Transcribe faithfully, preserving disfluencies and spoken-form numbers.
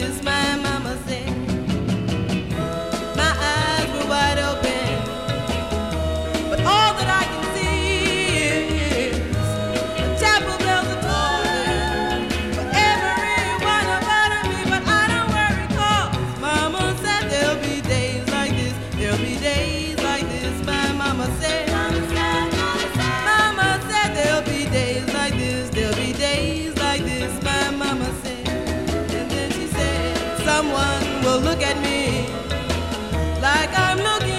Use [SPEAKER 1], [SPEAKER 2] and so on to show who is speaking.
[SPEAKER 1] this, my mama said. My eyes were wide open, but all that I can see is the chapel bells are tolling for every one about me. But I don't worry, 'cause mama said there'll be days like this, there'll be days like this, my mama said. Mama said there'll be days like this, there'll be days like this, my mama said. And then she said, someone will look at me like I'm looking